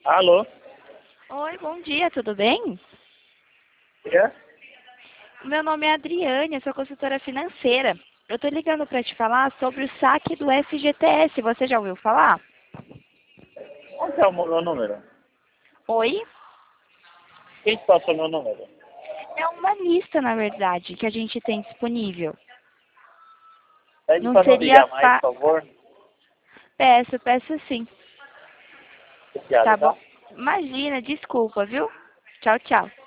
Alô? Oi, bom dia, tudo bem? É? Meu nome é Adriane, eu sou consultora financeira. Eu tô ligando para te falar sobre o saque do FGTS. Você já ouviu falar? Onde é o meu número? Oi? Quem te passou meu número? É uma lista, na verdade, que a gente tem disponível. Pede Não para não seria ligar mais, por favor. Peço sim. Obrigado, Tá tá? bom. Imagina, desculpa, viu? Tchau, tchau.